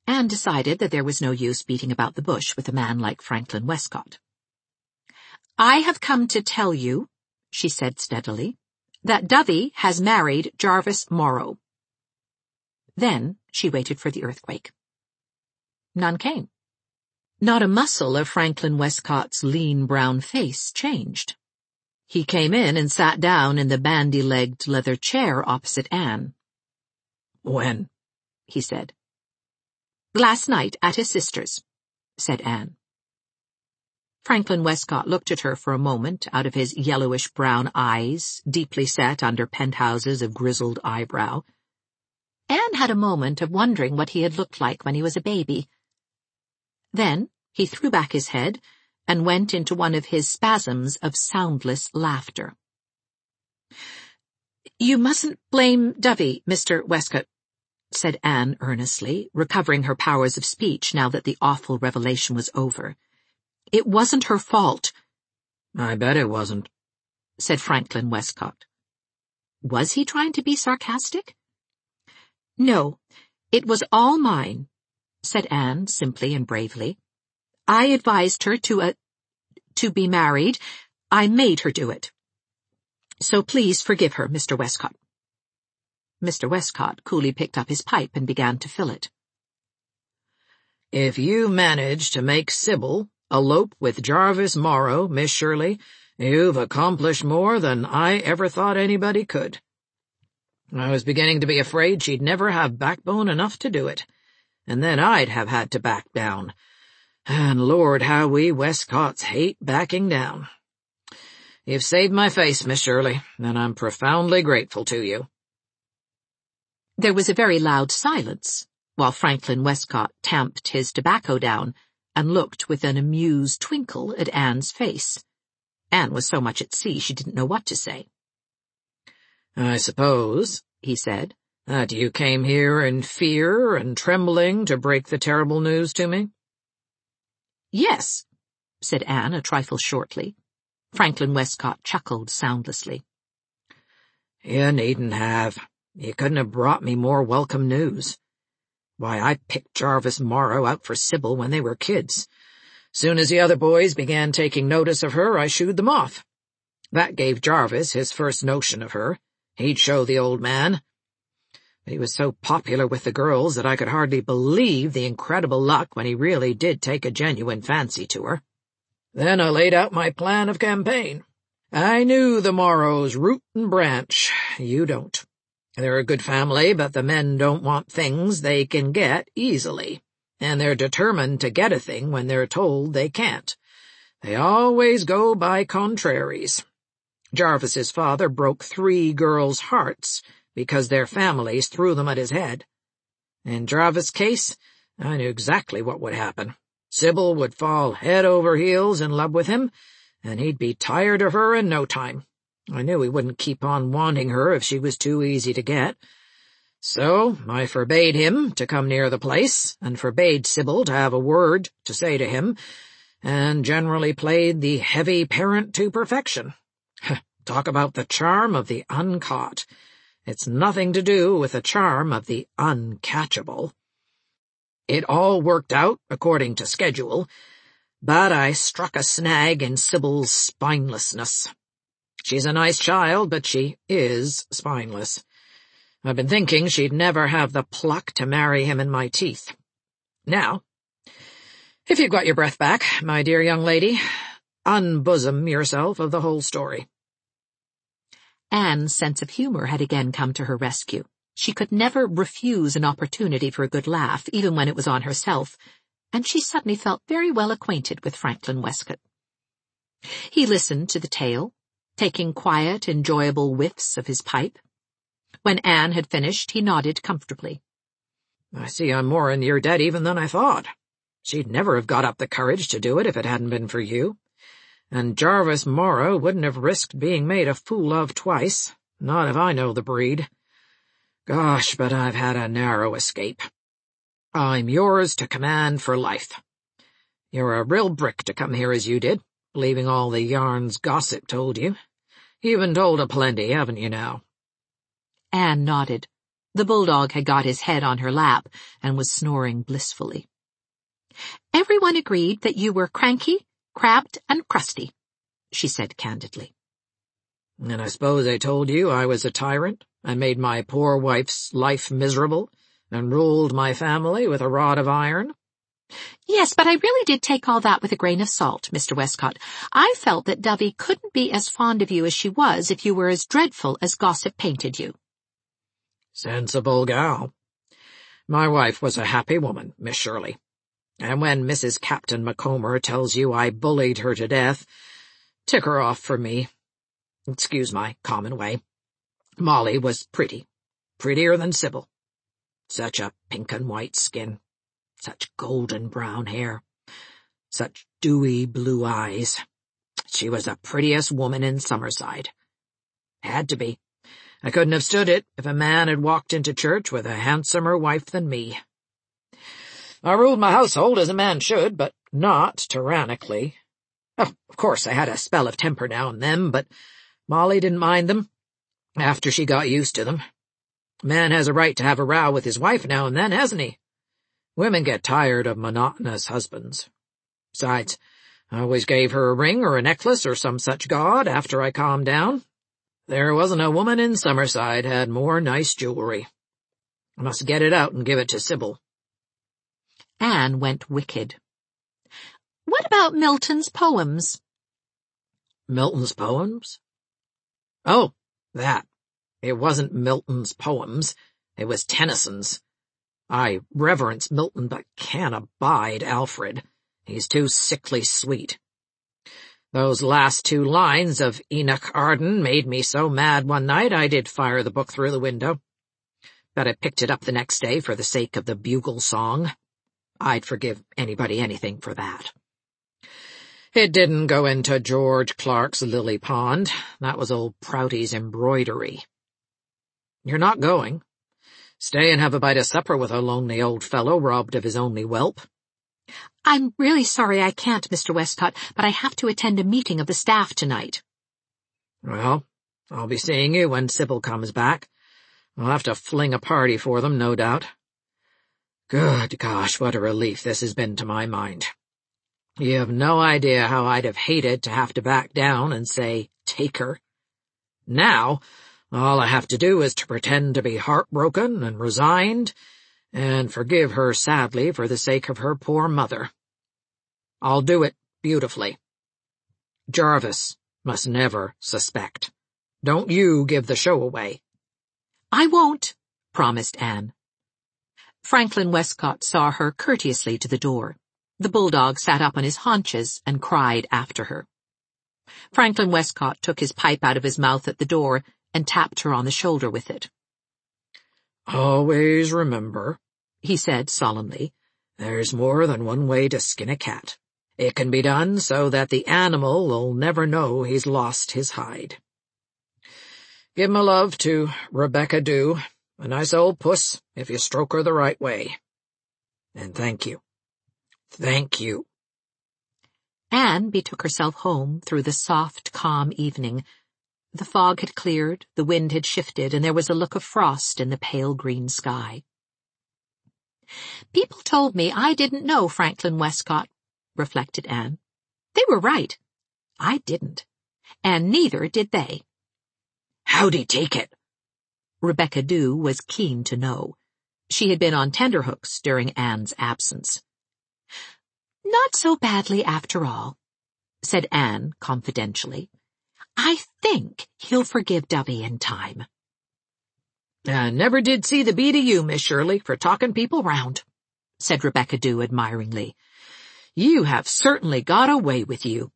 Anne decided that there was no use beating about the bush with a man like Franklin Westcott. "I have come to tell you," she said steadily, "that Dovey has married Jarvis Morrow." Then she waited for the earthquake. None came. Not a muscle of Franklin Westcott's lean brown face changed. He came in and sat down in the bandy-legged leather chair opposite Anne. "When?" he said. "Last night at his sister's," said Anne. Franklin Westcott looked at her for a moment out of his yellowish-brown eyes, deeply set under penthouses of grizzled eyebrow. Anne had a moment of wondering what he had looked like when he was a baby. Then he threw back his head and went into one of his spasms of soundless laughter. "You mustn't blame Dovey, Mister Westcott," said Anne earnestly, recovering her powers of speech now that the awful revelation was over. "It wasn't her fault." "I bet it wasn't," said Franklin Westcott. Was he trying to be sarcastic? "No, it was all mine," said Anne simply and bravely. "I advised her to, uh, to be married. I made her do it. So please forgive her, Mister Westcott." Mister Westcott coolly picked up his pipe and began to fill it. "If you manage to make Sybil elope with Jarvis Morrow, Miss Shirley, you've accomplished more than I ever thought anybody could. I was beginning to be afraid she'd never have backbone enough to do it, and then I'd have had to back down. And Lord, how we Westcotts hate backing down. You've saved my face, Miss Shirley, and I'm profoundly grateful to you." There was a very loud silence, while Franklin Westcott tamped his tobacco down and looked with an amused twinkle at Anne's face. Anne was so much at sea she didn't know what to say. "I suppose," he said, "that you came here in fear and trembling to break the terrible news to me?" "Yes," said Anne a trifle shortly. Franklin Westcott chuckled soundlessly. "You needn't have. You couldn't have brought me more welcome news. Why, I picked Jarvis Morrow out for Sybil when they were kids. Soon as the other boys began taking notice of her, I shooed them off. That gave Jarvis his first notion of her. He'd show the old man. But he was so popular with the girls that I could hardly believe the incredible luck when he really did take a genuine fancy to her. Then I laid out my plan of campaign. I knew the Morrows root and branch. You don't. They're a good family, but the men don't want things they can get easily, and they're determined to get a thing when they're told they can't. They always go by contraries. Jarvis's father broke three girls' hearts because their families threw them at his head. In Jarvis' case, I knew exactly what would happen. Sybil would fall head over heels in love with him, and he'd be tired of her in no time. I knew he wouldn't keep on wanting her if she was too easy to get. So I forbade him to come near the place, and forbade Sybil to have a word to say to him, and generally played the heavy parent to perfection. Talk about the charm of the uncaught. It's nothing to do with the charm of the uncatchable. It all worked out according to schedule, but I struck a snag in Sybil's spinelessness. She's a nice child, but she is spineless. I've been thinking she'd never have the pluck to marry him in my teeth. Now, if you've got your breath back, my dear young lady, unbosom yourself of the whole story." Anne's sense of humor had again come to her rescue. She could never refuse an opportunity for a good laugh, even when it was on herself, and she suddenly felt very well acquainted with Franklin Westcott. He listened to the tale, taking quiet, enjoyable whiffs of his pipe. When Anne had finished, he nodded comfortably. "I see I'm more in your debt even than I thought. She'd never have got up the courage to do it if it hadn't been for you. And Jarvis Morrow wouldn't have risked being made a fool of twice, not if I know the breed. Gosh, but I've had a narrow escape. I'm yours to command for life. You're a real brick to come here as you did, believing all the yarns gossip told you. You've been told a plenty, haven't you now?" Anne nodded. The bulldog had got his head on her lap and was snoring blissfully. "Everyone agreed that you were cranky, crabbed, and crusty," she said candidly. "And I suppose I told you I was a tyrant. I made my poor wife's life miserable and ruled my family with a rod of iron." "Yes, but I really did take all that with a grain of salt, Mister Westcott. I felt that Dovey couldn't be as fond of you as she was if you were as dreadful as gossip painted you." "Sensible gal. My wife was a happy woman, Miss Shirley. And when Missus Captain Macomber tells you I bullied her to death, tick her off for me. Excuse my common way. Molly was pretty, prettier than Sybil. Such a pink and white skin, such golden brown hair, such dewy blue eyes. She was the prettiest woman in Summerside. Had to be. I couldn't have stood it if a man had walked into church with a handsomer wife than me. I ruled my household as a man should, but not tyrannically. Oh, of course I had a spell of temper now and then, but Molly didn't mind them after she got used to them. A man has a right to have a row with his wife now and then, hasn't he? Women get tired of monotonous husbands. Besides, I always gave her a ring or a necklace or some such gaud after I calmed down. There wasn't a woman in Summerside had more nice jewelry. I must get it out and give it to Sybil." Anne went wicked. "What about Milton's poems?" "Milton's poems? Oh, that. It wasn't Milton's poems. It was Tennyson's. I reverence Milton but can't abide Alfred. He's too sickly sweet. Those last two lines of Enoch Arden made me so mad one night I did fire the book through the window. But I picked it up the next day for the sake of the bugle song. I'd forgive anybody anything for that. It didn't go into George Clark's lily pond. That was old Prouty's embroidery. You're not going. Stay and have a bite of supper with a lonely old fellow robbed of his only whelp." "I'm really sorry I can't, Mister Westcott, but I have to attend a meeting of the staff tonight." "Well, I'll be seeing you when Sybil comes back. I'll have to fling a party for them, no doubt. Good gosh, what a relief this has been to my mind. You have no idea how I'd have hated to have to back down and say, take her. Now, all I have to do is to pretend to be heartbroken and resigned and forgive her sadly for the sake of her poor mother. I'll do it beautifully. Jarvis must never suspect. Don't you give the show away." "I won't," promised Anne. Franklin Westcott saw her courteously to the door. The bulldog sat up on his haunches and cried after her. Franklin Westcott took his pipe out of his mouth at the door and tapped her on the shoulder with it. "Always remember," he said solemnly, "there's more than one way to skin a cat. It can be done so that the animal will never know he's lost his hide. Give my love to Rebecca Dew, a nice old puss if you stroke her the right way. And thank you. Thank you." Anne betook herself home through the soft, calm evening. The fog had cleared, the wind had shifted, and there was a look of frost in the pale green sky. "People told me I didn't know Franklin Westcott," reflected Anne. "They were right. I didn't. And neither did they." "How'd he take it?" Rebecca Dew was keen to know. She had been on tenterhooks during Anne's absence. "Not so badly after all," said Anne confidentially. "I think he'll forgive Dovey in time." "I never did see the beat of you, Miss Shirley, for talking people round," said Rebecca Dew admiringly. "You have certainly got a way with you."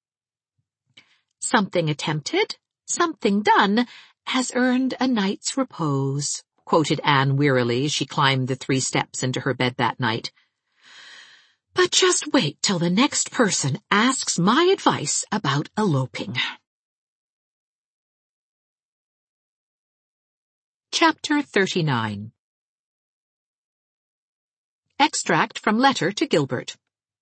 "Something attempted, something done, has earned a night's repose," quoted Anne wearily as she climbed the three steps into her bed that night. "But just wait till the next person asks my advice about eloping." Chapter thirty-nine. Extract from Letter to Gilbert.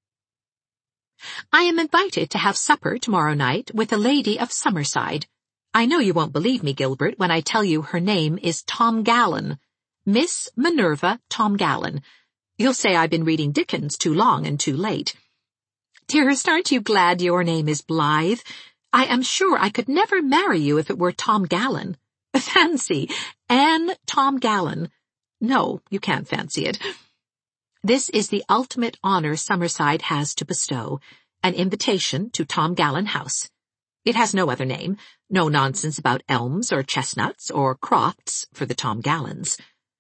"I am invited to have supper tomorrow night with a lady of Summerside. I know you won't believe me, Gilbert, when I tell you her name is Tom Gallen. Miss Minerva Tomgallon. You'll say I've been reading Dickens too long and too late. Dearest, aren't you glad your name is Blythe? I am sure I could never marry you if it were Tomgallon. Fancy, Anne Tomgallon. No, you can't fancy it. This is the ultimate honor Summerside has to bestow, an invitation to Tomgallon House. It has no other name, no nonsense about elms or chestnuts or crofts for the Tomgallons.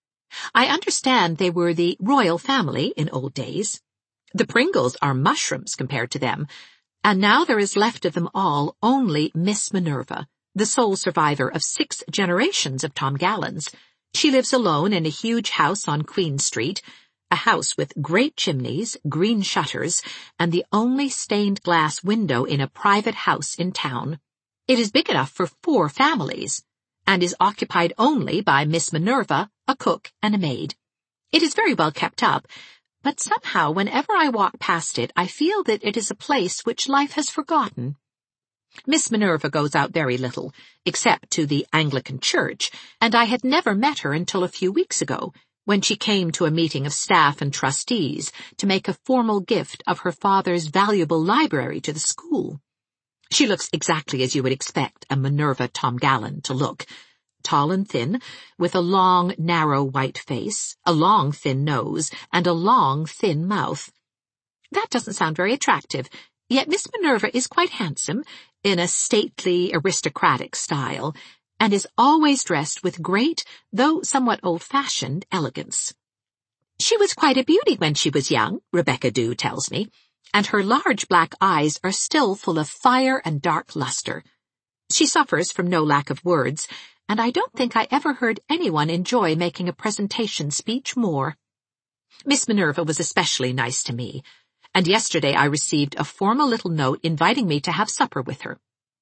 I understand they were the royal family in old days. The Pringles are mushrooms compared to them, and now there is left of them all only Miss Minerva, the sole survivor of six generations of Tomgallons. She lives alone in a huge house on Queen Street, a house with great chimneys, green shutters, and the only stained glass window in a private house in town. It is big enough for four families, and is occupied only by Miss Minerva, a cook, and a maid. It is very well kept up, but somehow whenever I walk past it I feel that it is a place which life has forgotten. Miss Minerva goes out very little, except to the Anglican church, and I had never met her until a few weeks ago, when she came to a meeting of staff and trustees to make a formal gift of her father's valuable library to the school. She looks exactly as you would expect a Minerva Tomgallon to look, tall and thin, with a long, narrow white face, a long, thin nose, and a long, thin mouth. That doesn't sound very attractive, yet Miss Minerva is quite handsome, in a stately, aristocratic style, and is always dressed with great, though somewhat old-fashioned, elegance. She was quite a beauty when she was young, Rebecca Dew tells me, and her large black eyes are still full of fire and dark luster. She suffers from no lack of words, and I don't think I ever heard anyone enjoy making a presentation speech more. Miss Minerva was especially nice to me, and yesterday I received a formal little note inviting me to have supper with her.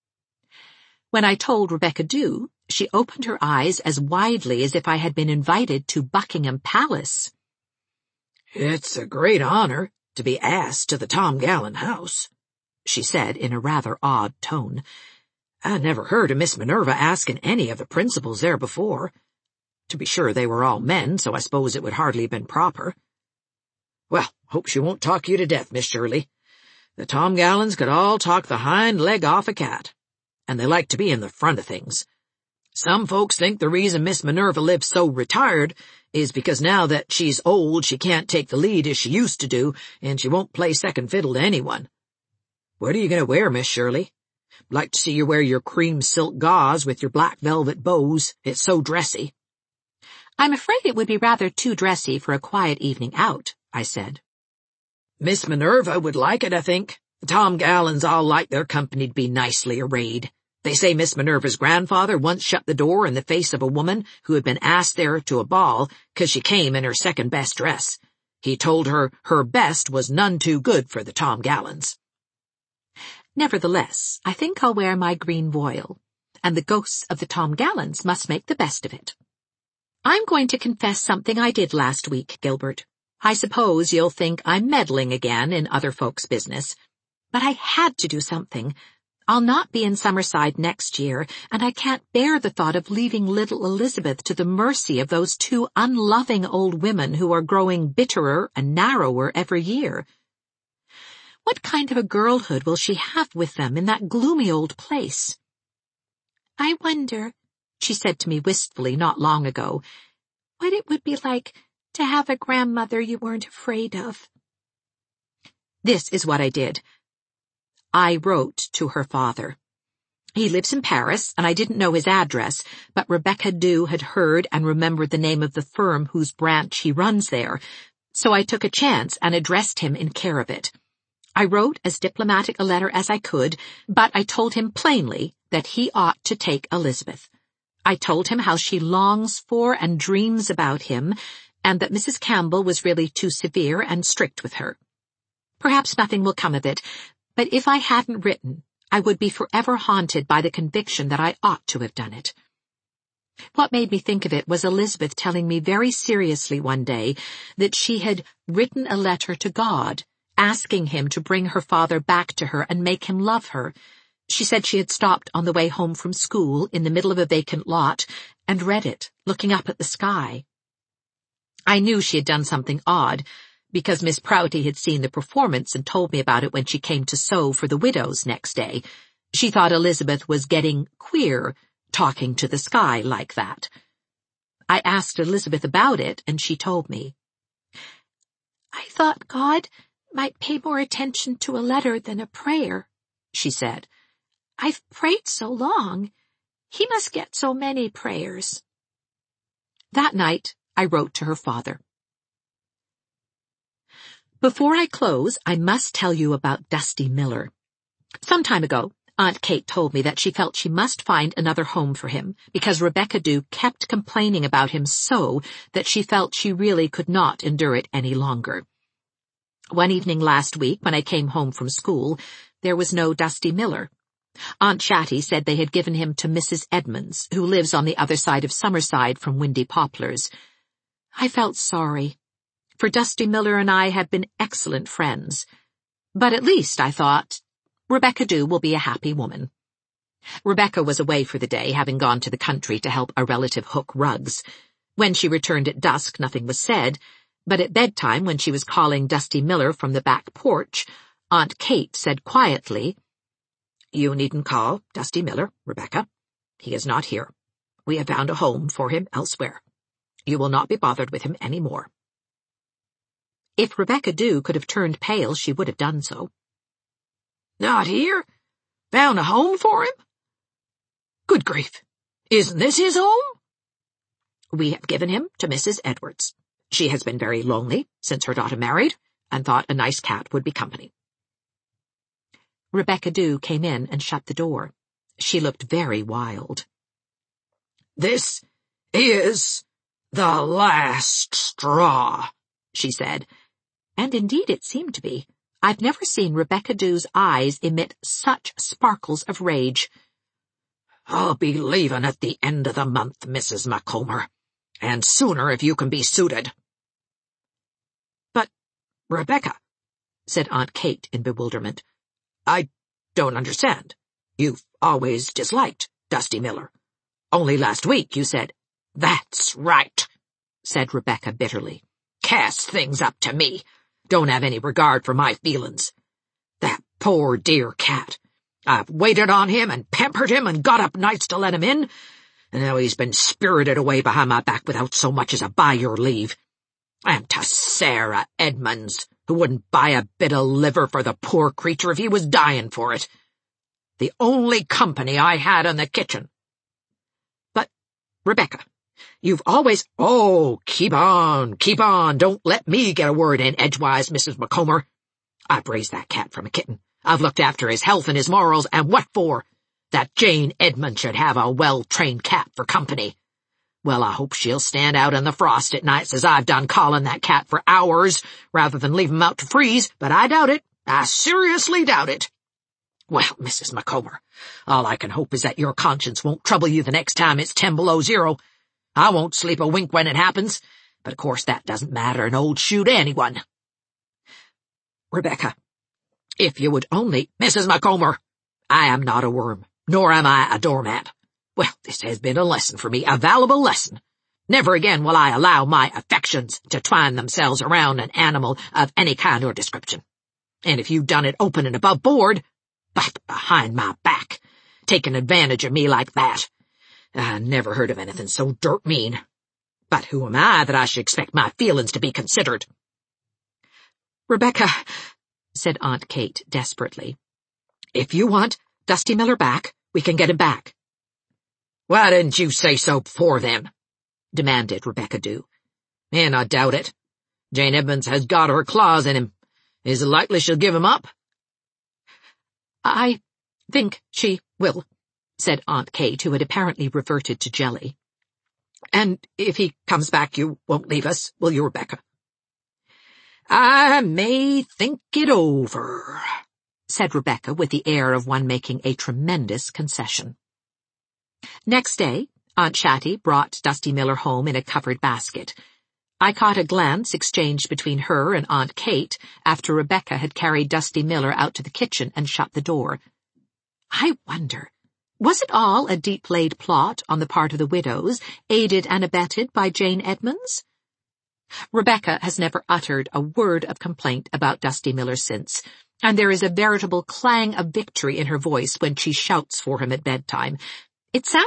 When I told Rebecca Dew, she opened her eyes as widely as if I had been invited to Buckingham Palace. "It's a great honor to be asked to the Tomgallon house," she said in a rather odd tone. "I never heard of Miss Minerva asking any of the principals there before. To be sure, they were all men, so I suppose it would hardly have been proper. Well, hope she won't talk you to death, Miss Shirley. The Tomgallons could all talk the hind leg off a cat, and they like to be in the front of things. Some folks think the reason Miss Minerva lives so retired is because now that she's old she can't take the lead as she used to do, and she won't play second fiddle to anyone. What are you going to wear, Miss Shirley? Like to see you wear your cream silk gauze with your black velvet bows. It's so dressy." "I'm afraid it would be rather too dressy for a quiet evening out," I said. "Miss Minerva would like it, I think. The Tomgallons all like their company to be nicely arrayed. They say Miss Minerva's grandfather once shut the door in the face of a woman who had been asked there to a ball 'cause she came in her second-best dress. He told her her best was none too good for the Tomgallons." Nevertheless, I think I'll wear my green voile, and the ghosts of the Tomgallons must make the best of it. I'm going to confess something I did last week, Gilbert. I suppose you'll think I'm meddling again in other folks' business, but I had to do something. I'll not be in Summerside next year, and I can't bear the thought of leaving little Elizabeth to the mercy of those two unloving old women who are growing bitterer and narrower every year. What kind of a girlhood will she have with them in that gloomy old place? "I wonder," she said to me wistfully not long ago, "what it would be like to have a grandmother you weren't afraid of." This is what I did. I wrote to her father. He lives in Paris, and I didn't know his address, but Rebecca Dew had heard and remembered the name of the firm whose branch he runs there, so I took a chance and addressed him in care of it. I wrote as diplomatic a letter as I could, but I told him plainly that he ought to take Elizabeth. I told him how she longs for and dreams about him, and that Missus Campbell was really too severe and strict with her. Perhaps nothing will come of it, but if I hadn't written, I would be forever haunted by the conviction that I ought to have done it. What made me think of it was Elizabeth telling me very seriously one day that she had written a letter to God, asking him to bring her father back to her and make him love her. She said she had stopped on the way home from school in the middle of a vacant lot and read it, looking up at the sky. I knew she had done something odd, because Miss Prouty had seen the performance and told me about it when she came to sew for the widows next day. She thought Elizabeth was getting queer, talking to the sky like that. I asked Elizabeth about it, and she told me. I thought God might pay more attention to a letter than a prayer, she said. I've prayed so long. He must get so many prayers. That night, I wrote to her father. Before I close, I must tell you about Dusty Miller. Some time ago, Aunt Kate told me that she felt she must find another home for him, because Rebecca Dew kept complaining about him so that she felt she really could not endure it any longer. One evening last week, when I came home from school, there was no Dusty Miller. Aunt Chatty said they had given him to Missus Edmonds, who lives on the other side of Summerside from Windy Poplars. I felt sorry, for Dusty Miller and I had been excellent friends. But at least, I thought, Rebecca Dew will be a happy woman. Rebecca was away for the day, having gone to the country to help a relative hook rugs. When she returned at dusk, nothing was said, but at bedtime, when she was calling Dusty Miller from the back porch, Aunt Kate said quietly, "You needn't call Dusty Miller, Rebecca. He is not here. We have found a home for him elsewhere. You will not be bothered with him any more." If Rebecca Dew could have turned pale, she would have done so. "Not here? Found a home for him? Good grief! Isn't this his home?" "We have given him to Missus Edwards. She has been very lonely since her daughter married, and thought a nice cat would be company." Rebecca Dew came in and shut the door. She looked very wild. "This is the last straw," she said. And indeed it seemed to be. I've never seen Rebecca Dew's eyes emit such sparkles of rage. "I'll be leaving at the end of the month, Missus Macomber, and sooner if you can be suited." "But, Rebecca," said Aunt Kate in bewilderment, "I don't understand. You've always disliked Dusty Miller. Only last week you said—" "That's right," said Rebecca bitterly. "Cast things up to me. Don't have any regard for my feelings. That poor dear cat. I've waited on him and pampered him and got up nights to let him in, and now he's been spirited away behind my back without so much as a by your leave. And to Sarah Edmonds, who wouldn't buy a bit of liver for the poor creature if he was dying for it. The only company I had in the kitchen. But, Rebecca, you've always— "Oh, keep on, keep on. Don't let me get a word in edgewise, Missus Macomber. I've raised that cat from a kitten. I've looked after his health and his morals, and what for? That Jane Edmonds should have a well-trained cat for company. Well, I hope she'll stand out in the frost at nights as I've done calling that cat for hours, rather than leave him out to freeze, but I doubt it. I seriously doubt it. Well, Missus Macomber, all I can hope is that your conscience won't trouble you the next time it's ten below zero. I won't sleep a wink when it happens, but of course that doesn't matter an old shoe to anyone. Rebecca, if you would only— Missus Macomber, I am not a worm, nor am I a doormat. Well, this has been a lesson for me, a valuable lesson. Never again will I allow my affections to twine themselves around an animal of any kind or description. And if you've done it open and above board, but behind my back, taking advantage of me like that, I never heard of anything so dirt mean. But who am I that I should expect my feelings to be considered?" "Rebecca," said Aunt Kate desperately, "if you want Dusty Miller back, we can get him back." "Why didn't you say so before then?" demanded Rebecca Dew. "And I doubt it. Jane Edmonds has got her claws in him. Is it likely she'll give him up?" "I think she will," said Aunt Kate, who had apparently reverted to jelly. "And if he comes back, you won't leave us, will you, Rebecca?" "I may think it over," said Rebecca with the air of one making a tremendous concession. Next day, Aunt Chatty brought Dusty Miller home in a covered basket. I caught a glance exchanged between her and Aunt Kate after Rebecca had carried Dusty Miller out to the kitchen and shut the door. I wonder, was it all a deep-laid plot on the part of the widows, aided and abetted by Jane Edmonds? Rebecca has never uttered a word of complaint about Dusty Miller since, and there is a veritable clang of victory in her voice when she shouts for him at bedtime. It sounds